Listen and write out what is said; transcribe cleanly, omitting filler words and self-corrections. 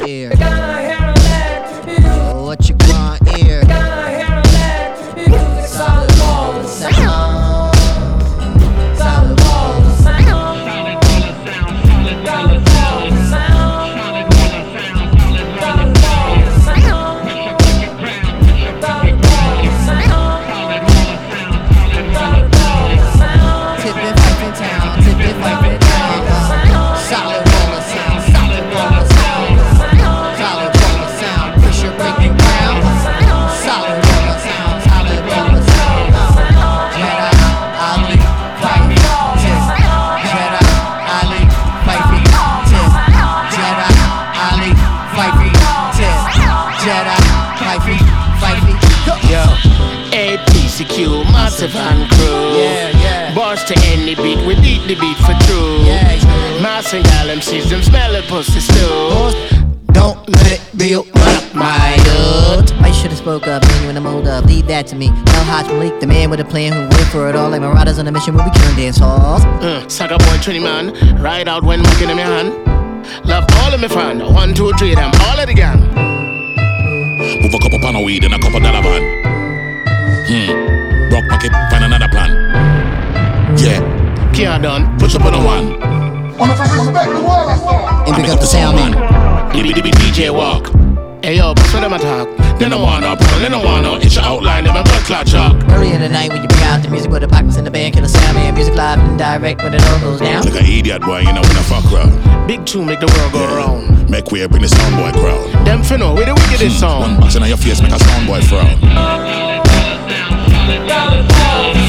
ear? What you want ear? Solid wall of sound. Solid wall of sound. Solid wall of sound. Solid wall of sound. Solid wall of sound. Solid wall of sound. Solid wall of sound. Tip it fight in town. Tip it fight in town. Solid wall of sound. Solid wall of sound. Solid wall of sound. Push your breaking ground. Solid wall of sound. Solid wall of sound. Jedi, Ali, fight, tip. Jedi, Ali, fight, tip. Jedi, Ali, fight, tip. Jedi, fight, Yo, APCQ, massive and crew. Yeah. Bars to any beat, we beat the beat for true. Yeah. Mass and gal MCs, them smelling pussy stew. Don't let it build up, my dude. I should've spoke up, man, you in the mold up. Leave that to me. El Haj Malik, the man with a plan who went for it all. Like marauders on a mission where we killing dance halls. Saga boy 20 man, ride out when looking in my hand. Love all of my fan, 1, 2, 3 them, all of the gang. Move a couple pound of weed and a couple dollar van. Rock pocket, find another plan. Yeah, Can't done, push up on a one. And pick up the sound, man. DB DJ walk. Hey yo, so them attack. They don't want no problem, they don't want no itch outline, them a blood clot chalk. Early in the night when you bring out the music with the pockets in the band, kill the sound, man. Music live and direct when it all goes down. Like an idiot boy, you know when I fuck around. Big two make the world go round. Make way, bring the sound boy crowd. Them finna with the wickedest One song. box in your face, make a sound boy frown. Solid